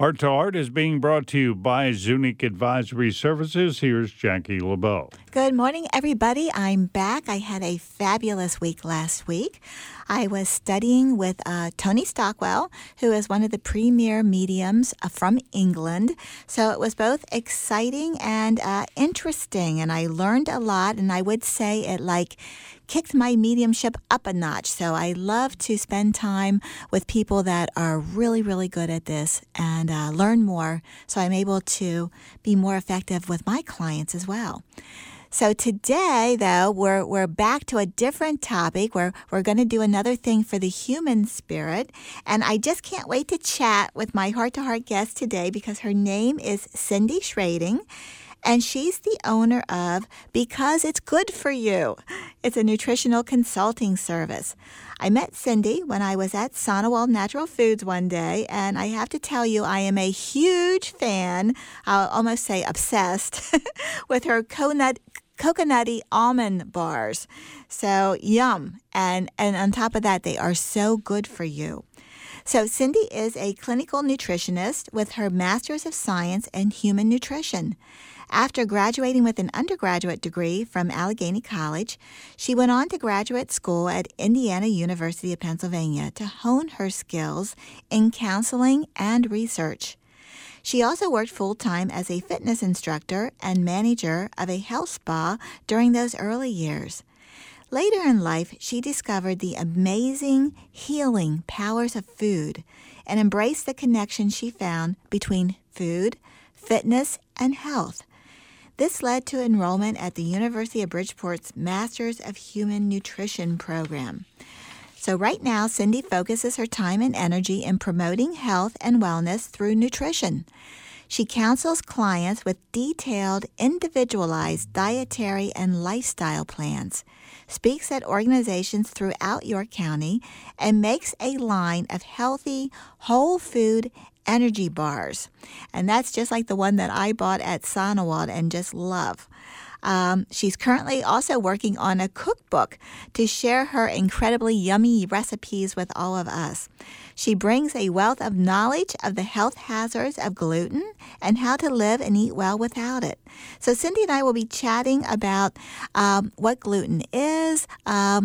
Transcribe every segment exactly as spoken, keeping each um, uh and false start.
Heart to Heart is being brought to you by Zunic Advisory Services. Here's Jackie LeBeau. Good morning, everybody. I'm back. I had a fabulous week last week. I was studying with uh, Tony Stockwell, who is one of the premier mediums uh, from England. So it was both exciting and uh, interesting, and I learned a lot, and I would say it like kicked my mediumship up a notch. So I love to spend time with people that are really, really good at this and uh, learn more, so I'm able to be more effective with my clients as well. So today, though, we're we're back to a different topic. We're, we're going to do another thing for the human spirit. And I just can't wait to chat with my heart-to-heart guest today because her name is Cindy Schrading. And she's the owner of Because It's Good For You. It's a nutritional consulting service. I met Cindy when I was at Sonowald Natural Foods one day, and I have to tell you, I am a huge fan, I'll almost say obsessed, with her coconut, coconutty almond bars. So yum. And, and on top of that, they are so good for you. So Cindy is a clinical nutritionist with her Master's of Science in Human Nutrition. After graduating with an undergraduate degree from Allegheny College, she went on to graduate school at Indiana University of Pennsylvania to hone her skills in counseling and research. She also worked full-time as a fitness instructor and manager of a health spa during those early years. Later in life, she discovered the amazing healing powers of food and embraced the connection she found between food, fitness, and health. This led to enrollment at the University of Bridgeport's Masters of Human Nutrition program. So right now, Cindy focuses her time and energy in promoting health and wellness through nutrition. She counsels clients with detailed, individualized dietary and lifestyle plans, speaks at organizations throughout York County, and makes a line of healthy, whole food energy bars. And that's just like the one that I bought at Sonowald and just love. Um, she's currently also working on a cookbook to share her incredibly yummy recipes with all of us. She brings a wealth of knowledge of the health hazards of gluten and how to live and eat well without it. So Cindy and I will be chatting about um, what gluten is, um,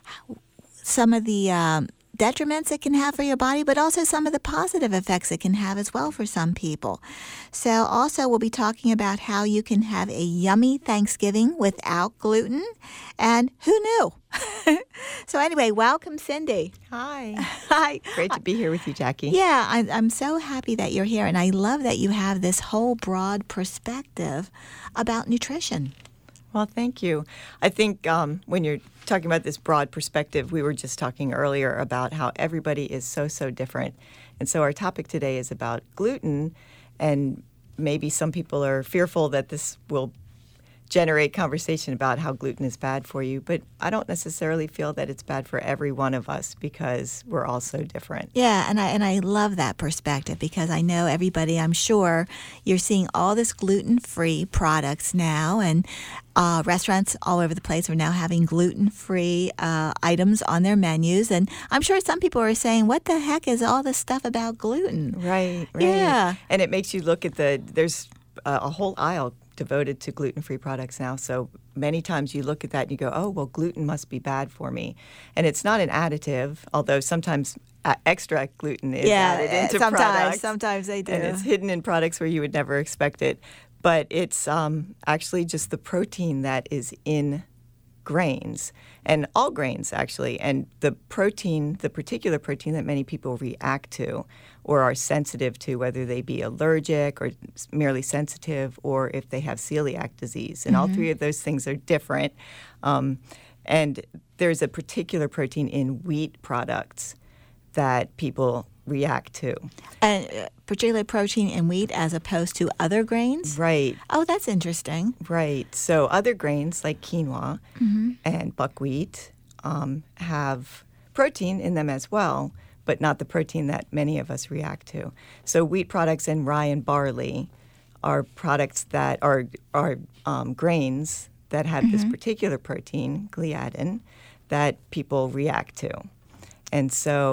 some of the um, detriments it can have for your body, but also some of the positive effects it can have as well for some people. So also we'll be talking about how you can have a yummy Thanksgiving without gluten, and who knew? So anyway, welcome, Cindy. Hi. Hi. Great to be here with you, Jackie. Yeah, I'm, I'm so happy that you're here, and I love that you have this whole broad perspective about nutrition. Well, thank you. I think um, when you're talking about this broad perspective, we were just talking earlier about how everybody is so, so different. And so our topic today is about gluten, and maybe some people are fearful that this will generate conversation about how gluten is bad for you, but I don't necessarily feel that it's bad for every one of us because we're all so different. Yeah, and I and I love that perspective because I know everybody, I'm sure you're seeing all this gluten-free products now, and uh, restaurants all over the place are now having gluten-free uh, items on their menus, and I'm sure some people are saying, what the heck is all this stuff about gluten? Right, right. Yeah. And it makes you look at the, there's a, a whole aisle devoted to gluten-free products now. So many times you look at that and you go, oh, well, gluten must be bad for me. And it's not an additive, although sometimes uh, extra gluten is yeah, added into sometimes, products. Sometimes they do. And it's hidden in products where you would never expect it. But it's um, actually just the protein that is in grains, and all grains, actually. And the protein, the particular protein that many people react to or are sensitive to, whether they be allergic or merely sensitive, or if they have celiac disease. And mm-hmm. all three of those things are different. Um, and there's a particular protein in wheat products that people react to. And uh, particularly protein in wheat as opposed to other grains? Right. Oh, that's interesting. Right. So other grains like quinoa mm-hmm. and buckwheat um, have protein in them as well, but not the protein that many of us react to. So wheat products and rye and barley are products that are, are um, grains that have mm-hmm. this particular protein, gliadin, that people react to. And so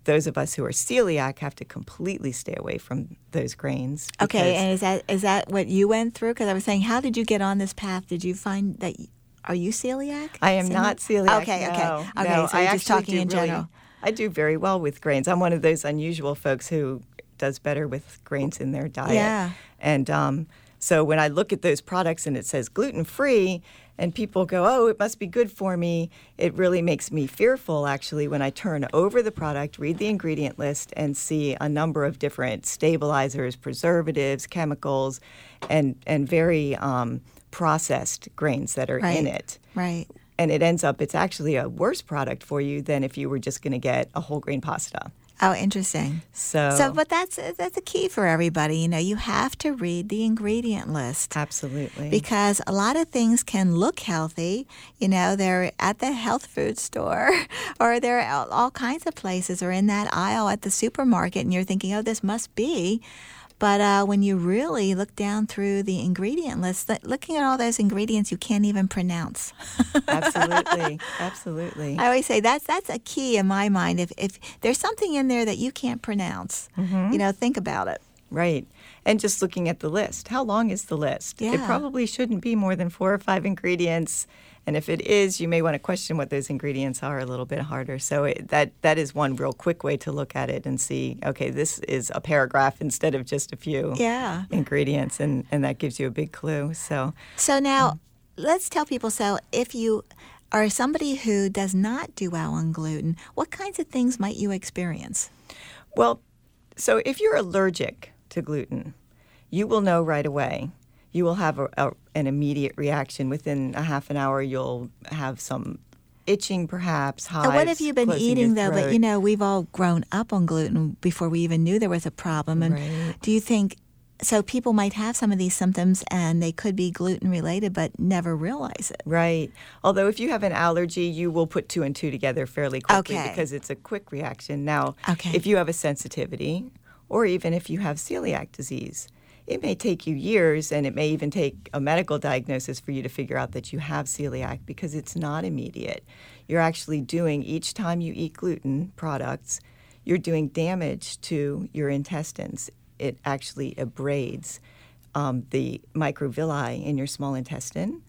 those of us who are celiac have to completely stay away from those grains. Okay, and is that is that what you went through? Because I was saying, how did you get on this path? Did you find that, y- are you celiac? I am Celiac? not celiac, Okay, no, okay. no. Okay, so I you're just actually talking do in really- general. I do very well with grains. I'm one of those unusual folks who does better with grains in their diet. Yeah. And um, so when I look at those products and it says gluten-free, and people go, oh, it must be good for me, it really makes me fearful, actually, when I turn over the product, read the ingredient list, and see a number of different stabilizers, preservatives, chemicals, and, and very um, processed grains that are Right. in it. Right. And it ends up, it's actually a worse product for you than if you were just going to get a whole grain pasta. Oh, interesting. So, So, but that's that's a key for everybody. You know, you have to read the ingredient list. absolutely. Because a lot of things can look healthy. You know, they're at the health food store or they're all, all kinds of places or in that aisle at the supermarket, and you're thinking, oh, this must be. But uh, when you really look down through the ingredient list, th- looking at all those ingredients you can't even pronounce. absolutely. Absolutely. I always say that's that's a key in my mind. If if there's something in there that you can't pronounce, you know, think about it. Right. And just looking at the list, how long is the list? It Yeah. probably shouldn't be more than four or five ingredients. And if it is, you may want to question what those ingredients are a little bit harder. So it, that that is one real quick way to look at it and see, okay, this is a paragraph instead of just a few Yeah. ingredients, and, and that gives you a big clue. So So now, let's tell people. So if you are somebody who does not do well on gluten, what kinds of things might you experience? Well, so if you're allergic to gluten, you will know right away. You will have a, a, an immediate reaction. Within a half an hour, you'll have some itching, perhaps, hives. And what have you been closing your eating, though? But, throat. you know, we've all grown up on gluten before we even knew there was a problem. And Right. do you think, so people might have some of these symptoms and they could be gluten-related but never realize it? Right. Although if you have an allergy, you will put two and two together fairly quickly Okay. because it's a quick reaction. Now, Okay. if you have a sensitivity, or even if you have celiac disease, it may take you years, and it may even take a medical diagnosis for you to figure out that you have celiac, because it's not immediate. You're actually doing, each time you eat gluten products, you're doing damage to your intestines. It actually abrades um, the microvilli in your small intestine.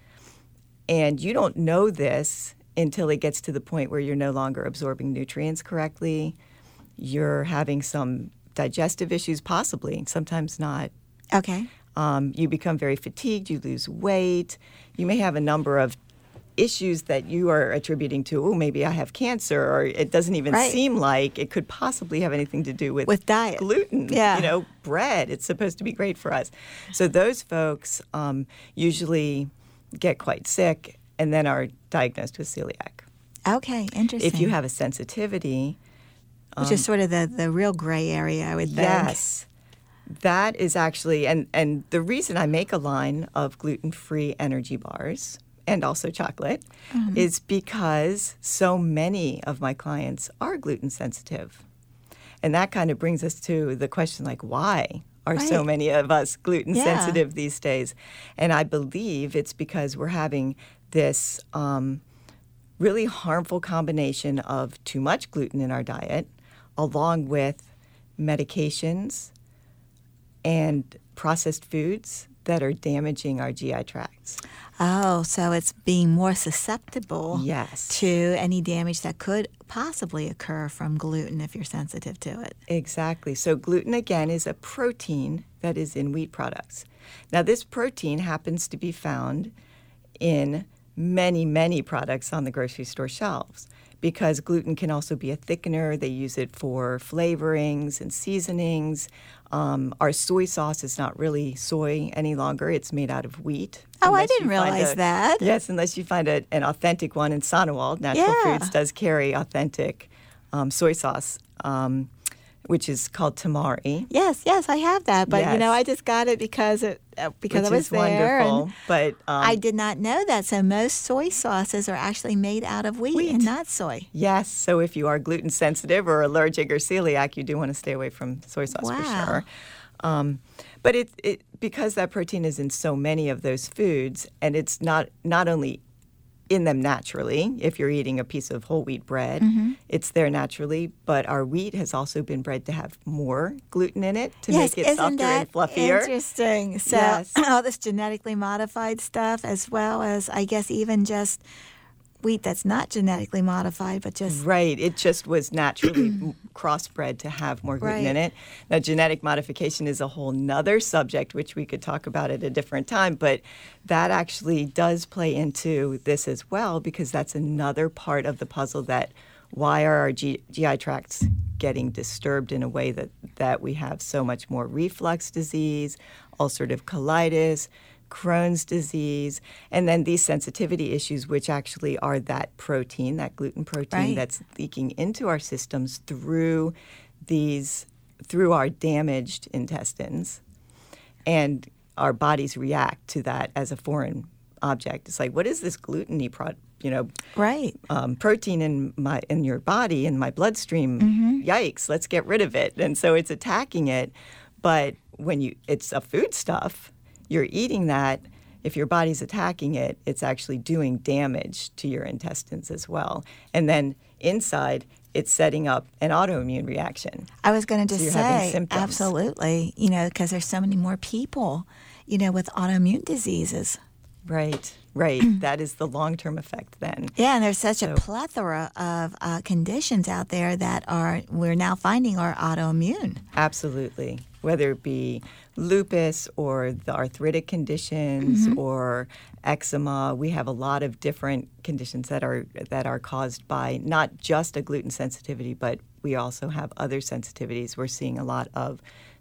And you don't know this until it gets to the point where you're no longer absorbing nutrients correctly. You're having some digestive issues, possibly, sometimes not. Okay. Um, you become very fatigued, you lose weight. You may have a number of issues that you are attributing to, oh, maybe I have cancer, or it doesn't even Right. seem like it could possibly have anything to do with, With diet. gluten. Yeah. You know, bread, it's supposed to be great for us. So those folks um, usually get quite sick and then are diagnosed with celiac. Okay, interesting. If you have a sensitivity, Which is sort of the, the real gray area, I would think. yes, that is actually, and, and the reason I make a line of gluten-free energy bars and also chocolate Mm-hmm. is because so many of my clients are gluten sensitive. And that kind of brings us to the question, like, why are so Right. many of us gluten Yeah. sensitive these days? And I believe it's because we're having this um, really harmful combination of too much gluten in our diet, along with medications and processed foods that are damaging our G I tracts. Oh, so it's being more susceptible Yes. to any damage that could possibly occur from gluten if you're sensitive to it. Exactly. So gluten, again, is a protein that is in wheat products. Now, this protein happens to be found in many, many products on the grocery store shelves, because gluten can also be a thickener. They use it for flavorings and seasonings. Um, our soy sauce is not really soy any longer. It's made out of wheat. Oh, I Unless didn't you find realize a- that. Yes, unless you find a, an authentic one. In Sonnewald, Natural Yeah. Foods does carry authentic um, soy sauce, um, which is called tamari. Yes, yes, I have that, but you know, Yes. I just got it because it uh, because which I was is there. wonderful. And But um, I did not know that. So most soy sauces are actually made out of wheat, Wheat. and not soy. yes, so if you are gluten sensitive or allergic or celiac, you do want to stay away from soy sauce for Wow. sure. Um, but it, it because that protein is in so many of those foods, and it's not not only in them naturally. If you're eating a piece of whole wheat bread, Mm-hmm. it's there naturally. But our wheat has also been bred to have more gluten in it to Yes, make it isn't softer that and fluffier. interesting? So Yes. all this genetically modified stuff, as well as I guess even just wheat that's not genetically modified, but just Right. It just was naturally m- crossbred to have more gluten in Right. it. Now, genetic modification is a whole nother subject, which we could talk about at a different time, but that actually does play into this as well, because that's another part of the puzzle that why are our G- GI tracts getting disturbed in a way that, that we have so much more reflux disease, ulcerative colitis, Crohn's disease, and then these sensitivity issues, which actually are that protein, that gluten protein Right. that's leaking into our systems through these, through our damaged intestines, and our bodies react to that as a foreign object. It's like, what is this gluten-y pro- you know, right. um, protein in my in your body, in my bloodstream? Mm-hmm. Yikes! Let's get rid of it. And so it's attacking it, but when you, it's a foodstuff. You're eating that, if your body's attacking it, it's actually doing damage to your intestines as well. And then inside, it's setting up an autoimmune reaction. I was going to So just you're having say, symptoms. absolutely, you know, because there's so many more people, you know, with autoimmune diseases. Right, right. That is the long-term effect then. Yeah, and there's such a So- plethora of uh, conditions out there that are we're now finding are autoimmune. Absolutely. Whether it be lupus or the arthritic conditions or eczema, we have a lot of different conditions that are that are caused by not just a gluten sensitivity, but we also have other sensitivities. We're seeing a lot of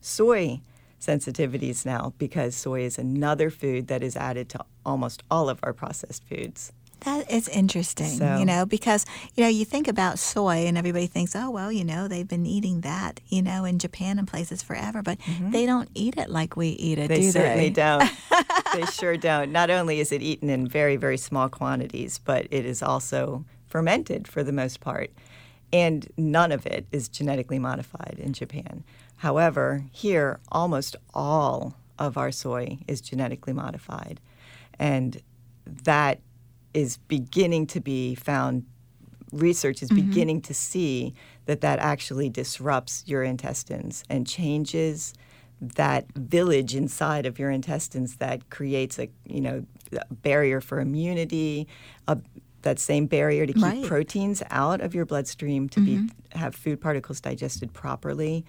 soy sensitivities now because soy is another food that is added to almost all of our processed foods. That is interesting, So- you know, because, you know, you think about soy and everybody thinks, oh, well, you know, they've been eating that, you know, in Japan and places forever, but they don't eat it like we eat it, They do certainly they? don't. They sure don't. Not only is it eaten in very, very small quantities, but it is also fermented for the most part. And none of it is genetically modified in Japan. However, here, almost all of our soy is genetically modified. And that is beginning to be found, research is beginning to see that that actually disrupts your intestines and changes that village inside of your intestines that creates a, you know, a barrier for immunity, a, that same barrier to keep Right. proteins out of your bloodstream to be have food particles digested properly.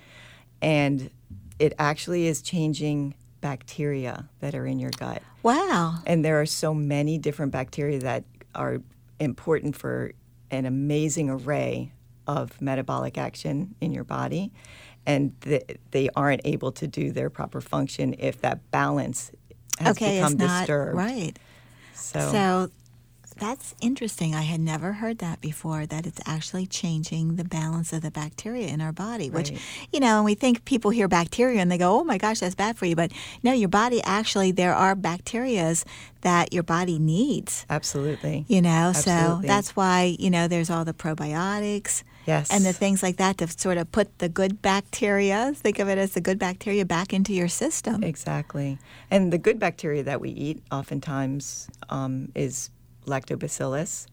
And it actually is changing bacteria that are in your gut. Wow. And there are so many different bacteria that are important for an amazing array of metabolic action in your body. And th- they aren't able to do their proper function if that balance has Okay, become it's not disturbed. right. So, So that's interesting. I had never heard that before, that it's actually changing the balance of the bacteria in our body, which, Right. you know, and we think people hear bacteria and they go, oh my gosh, that's bad for you. But no, your body actually, there are bacterias that your body needs, absolutely. you know, so Absolutely. that's why, you know, there's all the probiotics. Yes. And the things like that to sort of put the good bacteria, think of it as the good bacteria, back into your system. Exactly. And the good bacteria that we eat oftentimes um, is Lactobacillus,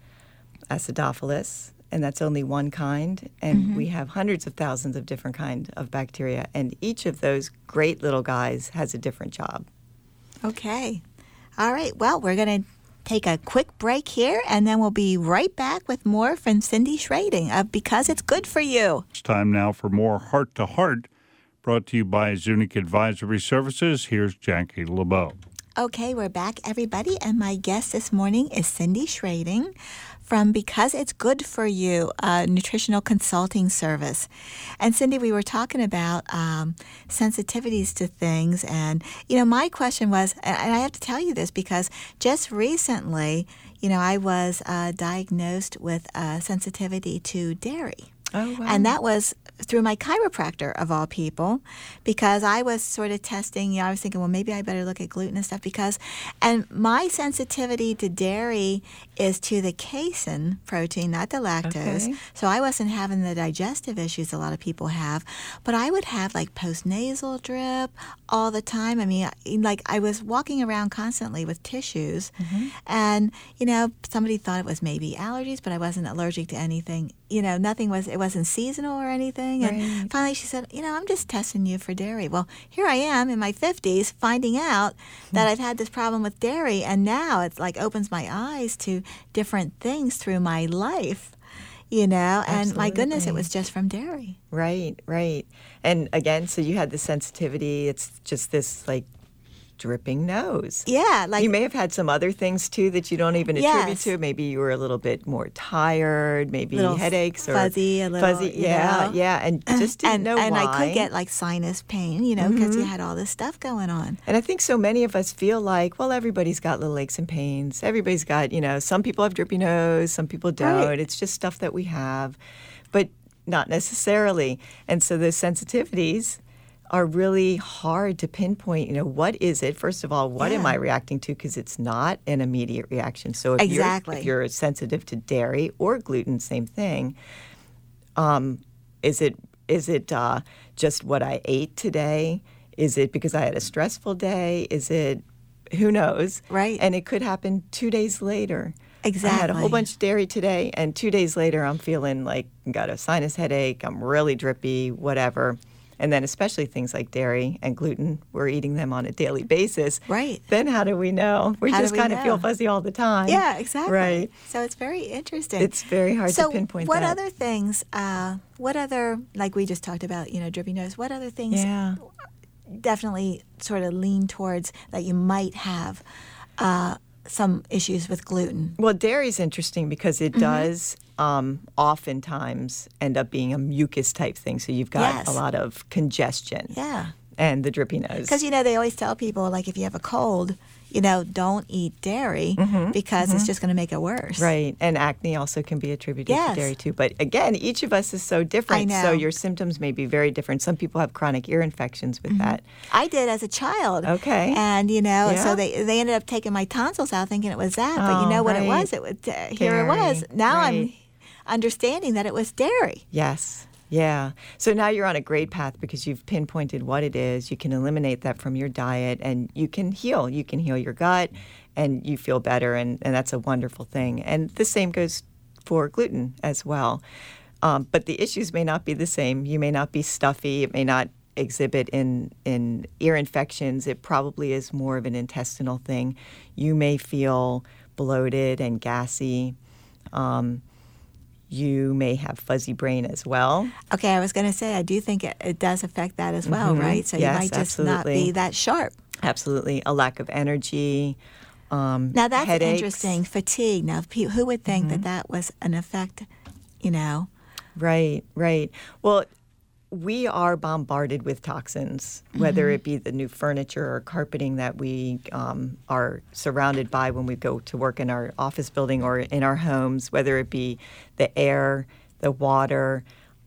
Acidophilus, and that's only one kind. And we have hundreds of thousands of different kinds of bacteria. And each of those great little guys has a different job. Okay. All right. Well, we're going to take a quick break here, and then we'll be right back with more from Cindy Schrading of Because It's Good for You. It's time now for more Heart to Heart, brought to you by Zunic Advisory Services. Here's Jackie LeBeau. Okay, we're back, everybody, and my guest this morning is Cindy Schrading from Because It's Good for You, a nutritional consulting service. And Cindy, we were talking about um, sensitivities to things, and, you know, my question was, and I have to tell you this because just recently, you know, I was uh, diagnosed with uh, sensitivity to dairy. Oh, wow. And that was through my chiropractor, of all people, because I was sort of testing, you know, I was thinking, well, maybe I better look at gluten and stuff because, and my sensitivity to dairy is to the casein protein, not the lactose. Okay. So I wasn't having the digestive issues a lot of people have, but I would have like postnasal drip all the time. I mean, like I was walking around constantly with tissues, Mm-hmm. and, you know, somebody thought it was maybe allergies, but I wasn't allergic to anything. You know, nothing was, it wasn't seasonal or anything. And Right. finally she said, you know, I'm just testing you for dairy. Well, here I am in my fifties finding out that I've had this problem with dairy, and now it's like opens my eyes to different things through my life, you know, and my goodness, it Absolutely. was just from dairy. Right, right. And again, so you had the sensitivity. It's just this like dripping nose. Yeah, like You may have had some other things too that you don't even attribute Yes. to. Maybe you were a little bit more tired, maybe Little headaches or fuzzy, a little, fuzzy. you Yeah, know. yeah, and just didn't and, know and why. I could get like sinus pain, you know, because you had all this stuff going on. And I think so many of us feel like, well, everybody's got little aches and pains. Everybody's got, you know, some people have drippy nose, some people don't. Right. It's just stuff that we have, but not necessarily. And so those sensitivities are really hard to pinpoint. You know, what is it? First of all, what am Yeah. I reacting to? Because it's not an immediate reaction. So if Exactly. you're if you're sensitive to dairy or gluten, same thing. Um, is it is it uh, just what I ate today? Is it because I had a stressful day? Is it who knows? Right. And it could happen two days later. I had a Exactly. whole bunch of dairy today, and two days later, I'm feeling like I got a sinus headache. I'm really drippy, whatever. And then, especially things like dairy and gluten, we're eating them on a daily basis. Right. Then, how do we know? We How do just we kind of feel know? fuzzy all the time. Yeah, exactly. Right. So it's very interesting. It's very hard so to pinpoint what that. other things, uh, what other, like we just talked about, you know, drippy nose, what other things Yeah. definitely sort of lean towards that you might have uh, some issues with gluten? Well, dairy's interesting because it Mm-hmm. does um, oftentimes end up being a mucus type thing. So you've got Yes. a lot of congestion Yeah. and the drippy nose. Because, you know, they always tell people, like, if you have a cold, you know, don't eat dairy because it's just going to make it worse. Mm-hmm. Right. And acne also can be attributed Yes. to dairy too. But again, each of us is so different. I So know. your symptoms may be very different. Some people have chronic ear infections with that. I did as a child. Okay. And, you know, Yeah. so they they ended up taking my tonsils out thinking it was that. But you Oh, know what right. it was? It was uh, here it was. Dairy. Now I'm Right. understanding that it was dairy. Yes. Yeah. So now you're on a great path because you've pinpointed what it is. You can eliminate that from your diet and you can heal. You can heal your gut and you feel better. And, and that's a wonderful thing. And the same goes for gluten as well. Um, but the issues may not be the same. You may not be stuffy. It may not exhibit in, in ear infections. It probably is more of an intestinal thing. You may feel bloated and gassy. Um, You may have fuzzy brain as well. Okay, I was going to say, I do think it, it does affect that as well, Mhm. right? So Yes, you might just not absolutely. be that sharp. Absolutely. A lack of energy. Um, Now, that's headaches. interesting. Fatigue. Now, pe- who would think that that was an effect, you know? Right, right. Well, we are bombarded with toxins, whether it be the new furniture or carpeting that we um, are surrounded by when we go to work in our office building or in our homes, whether it be the air, the water,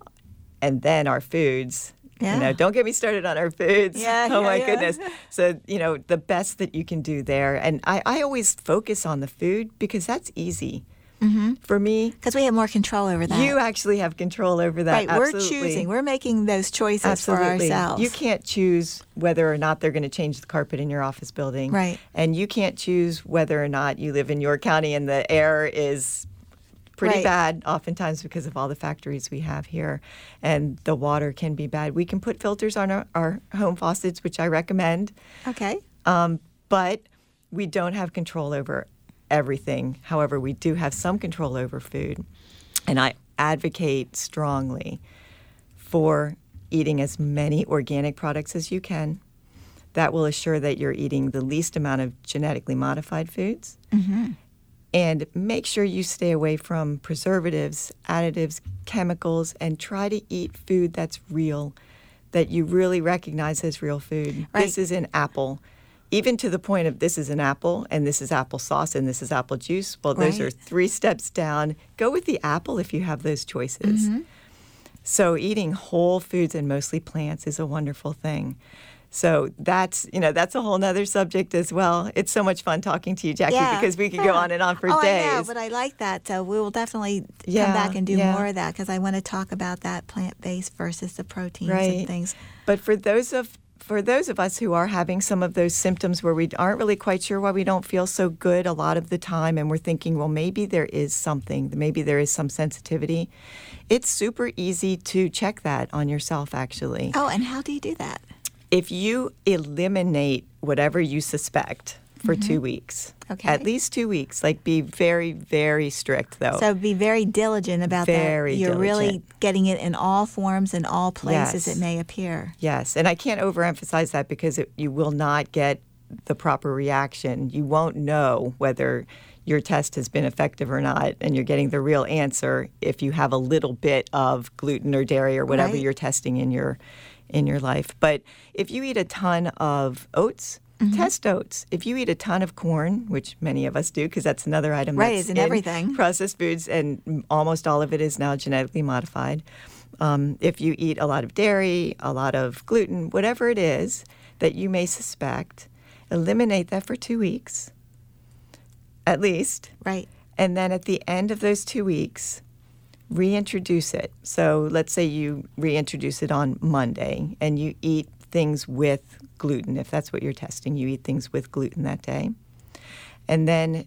and then our foods. Yeah. You know, don't get me started on our foods. Yeah, oh yeah, my yeah. goodness. So, you know, the best that you can do there. And I, I always focus on the food because that's easy. Mm-hmm. For me, Because we have more control over that. you actually have control over that. right, Absolutely. we're choosing. We're making those choices Absolutely. for ourselves. You can't choose whether or not they're going to change the carpet in your office building. Right. And you can't choose whether or not you live in your county and the air is pretty Right. bad, oftentimes because of all the factories we have here. And the water can be bad. We can put filters on our, our home faucets, which I recommend. Okay. Um, but we don't have control over everything. However, we do have some control over food. And I advocate strongly for eating as many organic products as you can. That will assure that you're eating the least amount of genetically modified foods. Mm-hmm. And make sure you stay away from preservatives, additives, chemicals, and try to eat food that's real, that you really recognize as real food. Right. This is an apple. Even to the point of this is an apple, and this is applesauce, and this is apple juice. Well, those Right. are three steps down. Go with the apple if you have those choices. Mm-hmm. So eating whole foods and mostly plants is a wonderful thing. So that's, you know, that's a whole nother subject as well. It's so much fun talking to you, Jackie, Yeah. because we could Yeah. go on and on for oh, days. I know, but I like that. So we will definitely Yeah, come back and do yeah. more of that because I want to talk about that plant-based versus the proteins Right. and things. But for those of for those of us who are having some of those symptoms where we aren't really quite sure why we don't feel so good a lot of the time, and we're thinking, well, maybe there is something, maybe there is some sensitivity, it's super easy to check that on yourself, actually. Oh, and how do you do that? If you eliminate whatever you suspect for Mm-hmm. two weeks, Okay. at least two weeks, like be very, very strict, though. So be very diligent about Very that. You're really diligent. getting it in all forms and all places Yes. it may appear. Yes, and I can't overemphasize that because it, you will not get the proper reaction. You won't know whether your test has been effective or not, and you're getting the real answer if you have a little bit of gluten or dairy or whatever Right. you're testing in your in your life. But if you eat a ton of oats, test oats. If you eat a ton of corn, which many of us do, because that's another item Right, that's it's in everything. processed foods, and almost all of it is now genetically modified. Um, if you eat a lot of dairy, a lot of gluten, whatever it is that you may suspect, eliminate that for two weeks, at least. Right. And then at the end of those two weeks, reintroduce it. So let's say you reintroduce it on Monday and you eat things with gluten. If that's what you're testing, you eat things with gluten that day. And then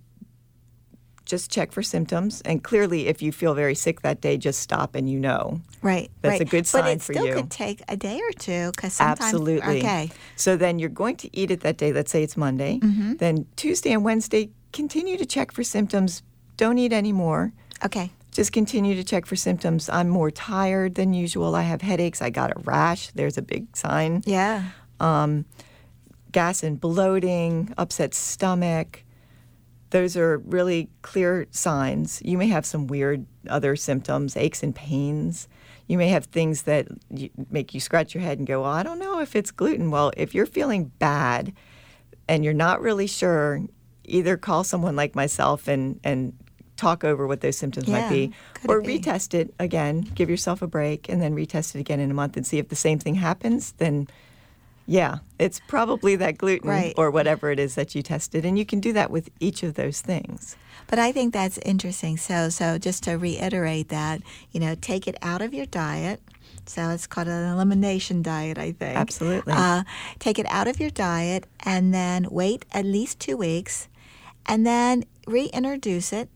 just check for symptoms. And clearly, if you feel very sick that day, just stop and you know. Right. That's right. a good but sign it for still you. could take a day or two because sometimes. Absolutely. Okay. So then you're going to eat it that day. Let's say it's Monday. Mm-hmm. Then Tuesday and Wednesday, continue to check for symptoms. Don't eat anymore. Okay. Just continue to check for symptoms. I'm more tired than usual. I have headaches. I got a rash. There's a big sign. Yeah. Um, gas and bloating, upset stomach. Those are really clear signs. You may have some weird other symptoms, aches and pains. You may have things that you, make you scratch your head and go, well, I don't know if it's gluten. Well, if you're feeling bad and you're not really sure, either call someone like myself and, and talk over what those symptoms Yeah, might be, could or it be? retest it again. Give yourself a break and then retest it again in a month and see if the same thing happens. Then, yeah, it's probably that gluten Right. or whatever it is that you tested, and you can do that with each of those things. But I think that's interesting. So, so just to reiterate that, you know, take it out of your diet. So it's called an elimination diet, I think. Absolutely. Uh, take it out of your diet and then wait at least two weeks and then reintroduce it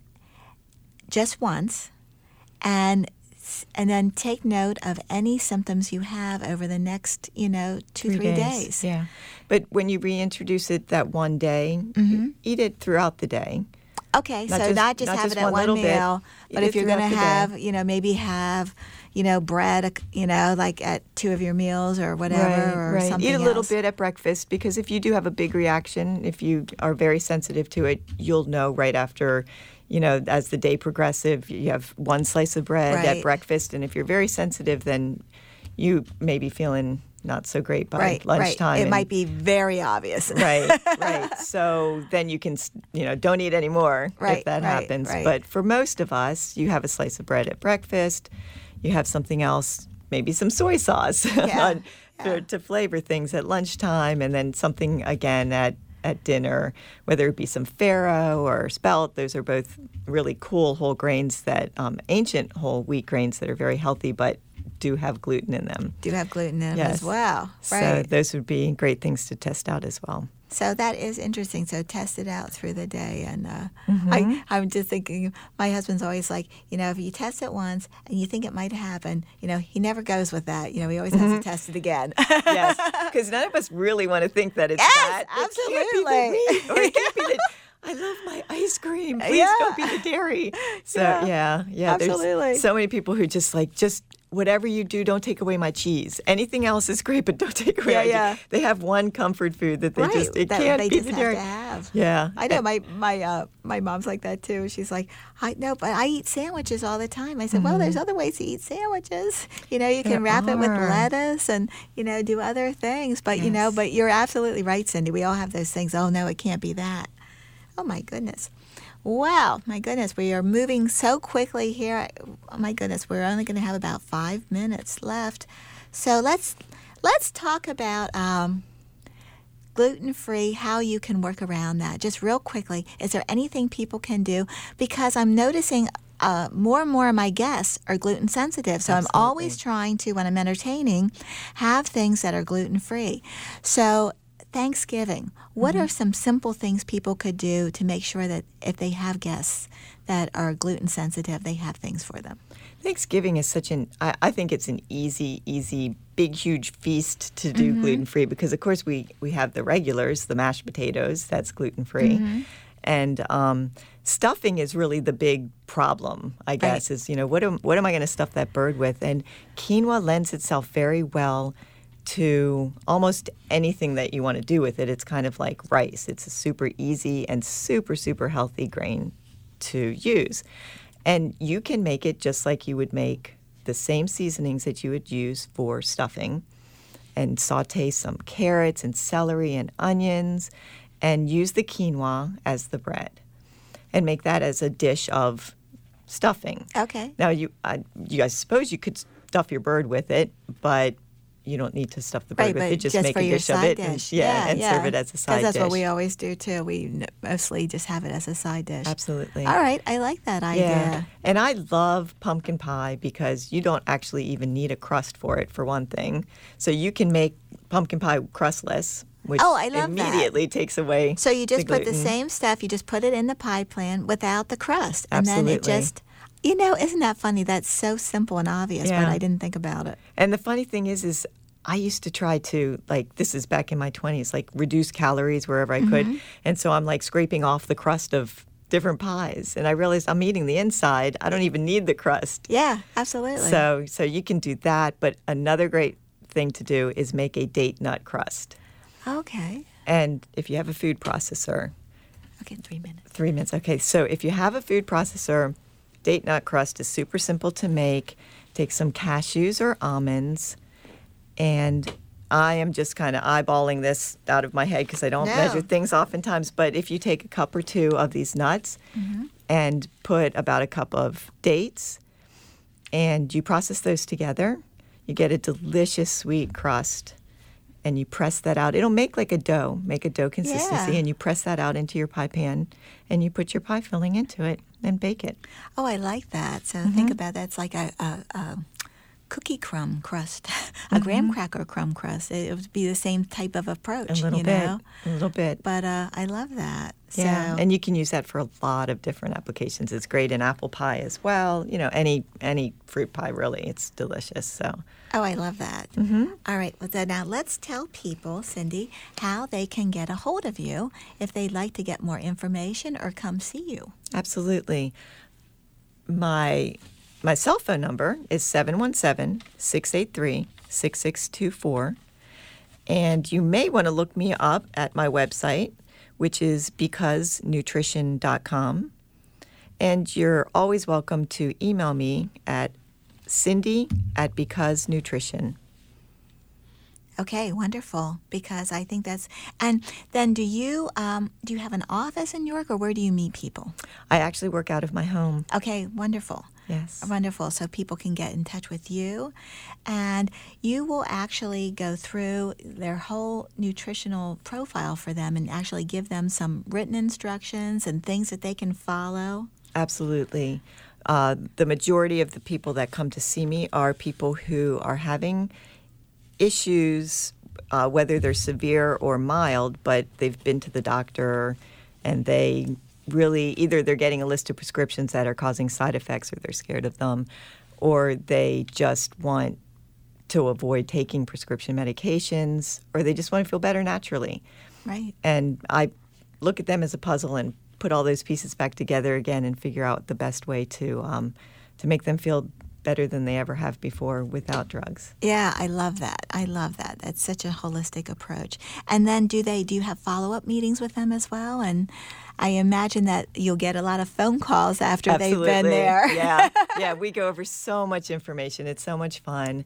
just once and and then take note of any symptoms you have over the next, you know, two, three, days. Yeah. But when you reintroduce it that one day, Mm-hmm. eat it throughout the day. Okay, Not so just- not just not have just it at one one little bit. meal, but Eat if it you're going to throughout the day. have, you know, maybe have, you know, bread, you know, like at two of your meals or whatever, right, or right. something Eat a little else. bit at breakfast, because if you do have a big reaction, if you are very sensitive to it, you'll know right after, you know, as the day progresses. You have one slice of bread Right. at breakfast, and if you're very sensitive, then you may be feeling not so great by right, lunchtime. right. It and- might be very obvious. right, right. So then you can, you know, don't eat anymore Right, if that right, happens. right. But for most of us, you have a slice of bread at breakfast, you have something else, maybe some soy sauce Yeah, on, for, to flavor things at lunchtime, and then something again at, at dinner, whether it be some farro or spelt. Those are both really cool whole grains that, um, ancient whole wheat grains that are very healthy, but do have gluten in them. Do have gluten in them Yes. as well. So Right. those would be great things to test out as well. So that is interesting. So test it out through the day. And uh, Mm-hmm. I, I'm just thinking, my husband's always like, you know, if you test it once and you think it might happen, you know, he never goes with that. You know, he always has to test it again. Yes, because none of us really want to think that it's Yes, that. It can't be the absolutely. wheat, or it can't be the, I love my ice cream. Please Yeah. don't be the dairy. So Yeah, yeah, yeah. absolutely. There's so many people who just like, just whatever you do, don't take away my cheese. Anything else is great, but don't take away Yeah, my cheese. yeah. They have one comfort food that they Right, just, it that can't they be just the have dairy. to have. Yeah. I know my my uh, my mom's like that too. She's like, I know, but I eat sandwiches all the time. I said, well, there's other ways to eat sandwiches. You know, you can There wrap it with are. lettuce and you know do other things. But you know, Yes. but you're absolutely right, Cindy. We all have those things. Oh no, it can't be that. Oh my goodness. Wow, my goodness, we are moving so quickly here. Oh my goodness, we're only going to have about five minutes left. So let's let's talk about um, gluten-free, how you can work around that. Just real quickly, is there anything people can do? Because I'm noticing uh, more and more of my guests are gluten sensitive. So Absolutely. I'm always trying to, when I'm entertaining, have things that are gluten-free. So Thanksgiving, what Mm-hmm. are some simple things people could do to make sure that if they have guests that are gluten sensitive, they have things for them? Thanksgiving is such an, I, I think it's an easy, easy, big, huge feast to do Mm-hmm. gluten-free because, of course, we, we have the regulars, the mashed potatoes, that's gluten-free. Mm-hmm. And um, stuffing is really the big problem, I guess, Right. is, you know, what am, what am I going to stuff that bird with? And quinoa lends itself very well to almost anything that you want to do with it. It's kind of like rice. It's a super easy and super, super healthy grain to use. And you can make it just like you would make the same seasonings that you would use for stuffing and saute some carrots and celery and onions and use the quinoa as the bread and make that as a dish of stuffing. Okay. Now, you, I, you, I suppose you could stuff your bird with it, but you don't need to stuff the bird Right, with but it. Just, just make for a your dish of side it dish. and, yeah, and serve it as a side Because that's dish. what we always do, too. We n- mostly just have it as a side dish. Absolutely. All right. I like that idea. Yeah. And I love pumpkin pie because you don't actually even need a crust for it, for one thing. So you can make pumpkin pie crustless, which Oh, I love that. immediately takes away So you just the put the gluten. same stuff, you just put it in the pie pan without the crust. And then it Absolutely. just, you know, isn't that funny? That's so simple and obvious, Yeah. but I didn't think about it. And the funny thing is, is I used to try to, like, this is back in my twenties, like reduce calories wherever I could. Mm-hmm. And so I'm like scraping off the crust of different pies. And I realized I'm eating the inside. I don't even need the crust. Yeah, absolutely. So, so you can do that. But another great thing to do is make a date nut crust. Okay. And if you have a food processor, Okay, three minutes. three minutes. Okay, so if you have a food processor, date nut crust is super simple to make. Take some cashews or almonds, and I am just kind of eyeballing this out of my head because I don't No. measure things oftentimes. But if you take a cup or two of these nuts and put about a cup of dates, and you process those together, you get a delicious sweet crust. And you press that out. It'll make like a dough, make a dough consistency, Yeah. and you press that out into your pie pan, and you put your pie filling into it and bake it. Oh, I like that. So Mm-hmm. think about that. It's like a, a, a cookie crumb crust, a graham cracker crumb crust. It would be the same type of approach, Mm-hmm. A little you bit, know? a little bit. But uh, I love that. Yeah, So, and you can use that for a lot of different applications. It's great in apple pie as well. You know, any any fruit pie really. It's delicious. So oh, I love that. Mm-hmm. All right. Well, then now let's tell people, Cindy, how they can get a hold of you if they'd like to get more information or come see you. absolutely, my my cell phone number is seven one seven, six eight three, six six two four, and you may want to look me up at my website, which is because nutrition dot com. And you're always welcome to email me at Cindy at Because Nutrition. Okay, wonderful. Because I think that's, and then do you um, do you have an office in York, or where do you meet people? I actually work out of my home. Okay, wonderful. Yes. Wonderful. So people can get in touch with you, and you will actually go through their whole nutritional profile for them and actually give them some written instructions and things that they can follow. Absolutely. Uh, the majority of the people that come to see me are people who are having issues, uh, whether they're severe or mild, but they've been to the doctor and they really either they're getting a list of prescriptions that are causing side effects or they're scared of them, or they just want to avoid taking prescription medications, or they just want to feel better naturally. Right. And I look at them as a puzzle and put all those pieces back together again and figure out the best way to um, to make them feel better than they ever have before without drugs. Yeah, I love that. I love that. That's such a holistic approach. And then do they do you have follow-up meetings with them as well? And I imagine that you'll get a lot of phone calls after Absolutely. they've been there. yeah, yeah. We go over so much information. It's so much fun.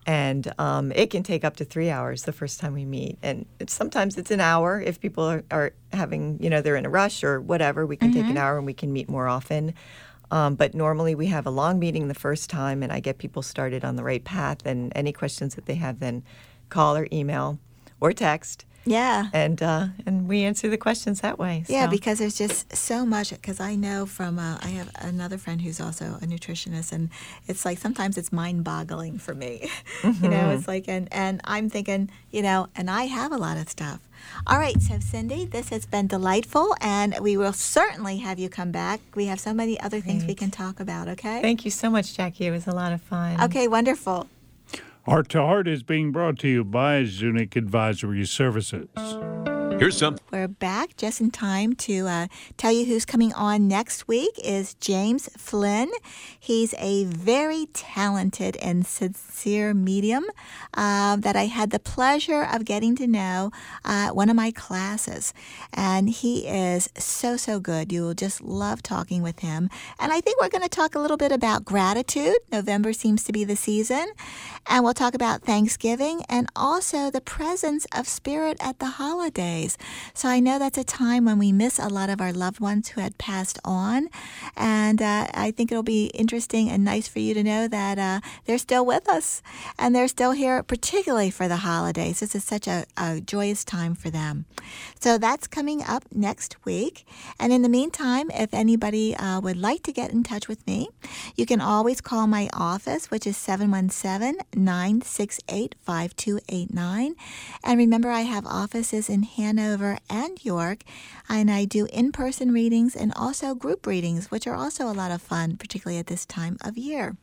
And um, it can take up to three hours the first time we meet. And it's, sometimes it's an hour if people are, are having, you know, they're in a rush or whatever. We can mm-hmm. take an hour and we can meet more often. Um, but normally we have a long meeting the first time, and I get people started on the right path. And any questions that they have, then call or email or text. Yeah. And uh, and we answer the questions that way. Yeah, so. because there's just so much. Because I know from, uh, I have another friend who's also a nutritionist, and it's like sometimes it's mind-boggling for me. Mm-hmm. You know, it's like, and, and I'm thinking, you know, and I have a lot of stuff. All right, so Cindy, this has been delightful, and we will certainly have you come back. We have so many other things Great. we can talk about, okay? Thank you so much, Jackie. It was a lot of fun. Okay, wonderful. Heart to Heart is being brought to you by Zunic Advisory Services. Here's some. We're back just in time to uh, tell you who's coming on next week is James Flynn. He's a very talented and sincere medium uh, that I had the pleasure of getting to know uh, at one of my classes. And he is so, so good. You will just love talking with him. And I think we're going to talk a little bit about gratitude. November seems to be the season. And we'll talk about Thanksgiving and also the presence of spirit at the holidays. So I know that's a time when we miss a lot of our loved ones who had passed on. And uh, I think it'll be interesting and nice for you to know that uh, they're still with us and they're still here, particularly for the holidays. This is such a, a joyous time for them. So that's coming up next week. And in the meantime, if anybody uh, would like to get in touch with me, you can always call my office, which is seven one seven, nine six eight, five two eight nine. And remember, I have offices in Hanover and York, and I do in-person readings and also group readings, which are also a lot of fun, particularly at this time of year.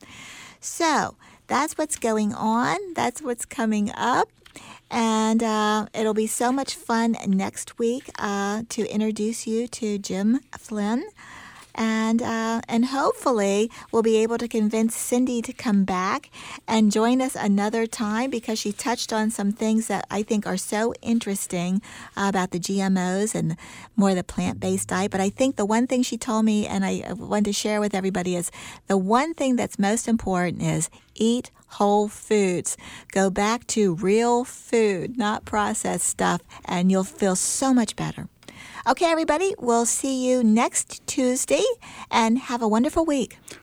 So that's what's going on. That's what's coming up. And uh, it'll be so much fun next week uh, to introduce you to Jim Flynn. And uh, and hopefully we'll be able to convince Cindy to come back and join us another time, because she touched on some things that I think are so interesting uh, about the G M Os and more the plant-based diet. But I think the one thing she told me, and I wanted to share with everybody, is the one thing that's most important is eat whole foods. Go back to real food, not processed stuff, and you'll feel so much better. Okay, everybody, we'll see you next Tuesday, and have a wonderful week.